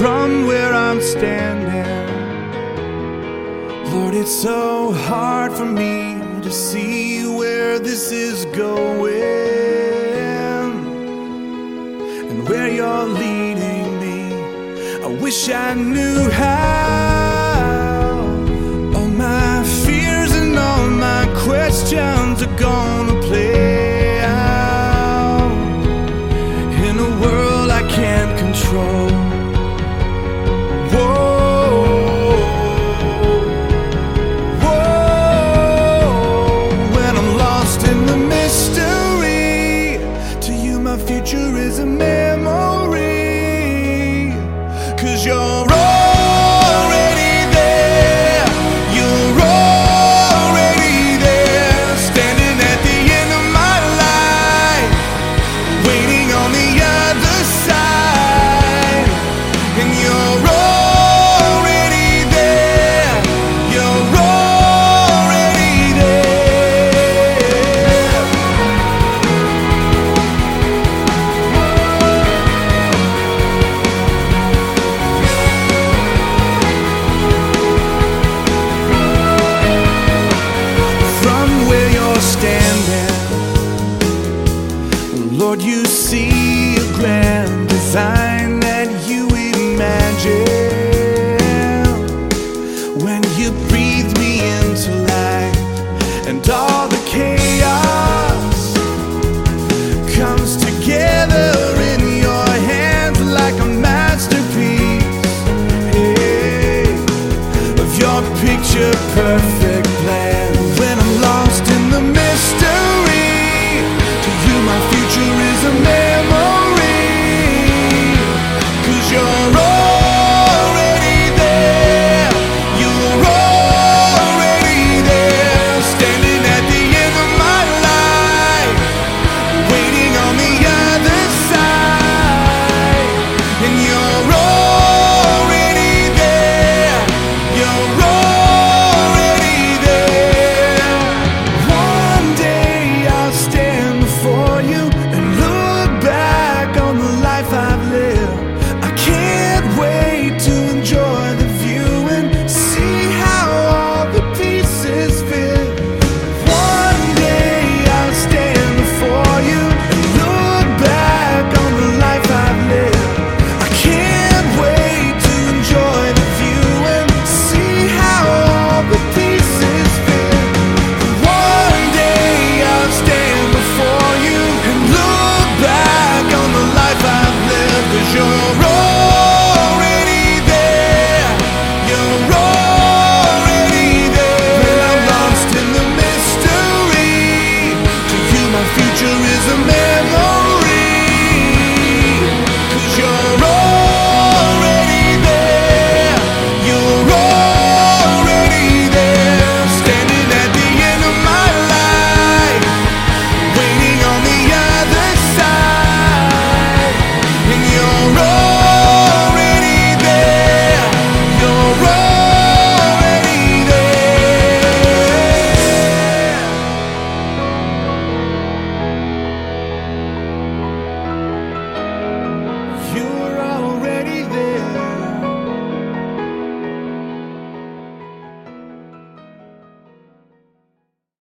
from where I'm standing. Lord, it's so hard for me to see where this is going and where you're leading me. I wish I knew how. All my fears and all my questions are gonna play out in a world I can't control. My future is a memory, 'cause you're already there. You're already there, standing at the end of my life, waiting on the other side. And you're already there. You're already there. Lord, you see a grand design that you imagine when you breathe me into life, and all the chaos comes together in your hands like a masterpiece, hey, of your picture perfect plan. When I'm lost in the mystery, to you my future is a memory, 'cause you're already there. You're already there, standing at the end of my life, waiting on the other side. And you're already there. You're already there. One day I'll stand before you and look back on the life I've lived. I can't wait to enjoy the view and see how all the pieces fit. One day I'll stand before you and look back on the life I've lived. I can't wait to enjoy the view and see how all the pieces fit. One day I'll stand before you and look back on the life I've lived, 'cause you're already there. You're already there. When I'm lost in the mystery, to you my future is a memory.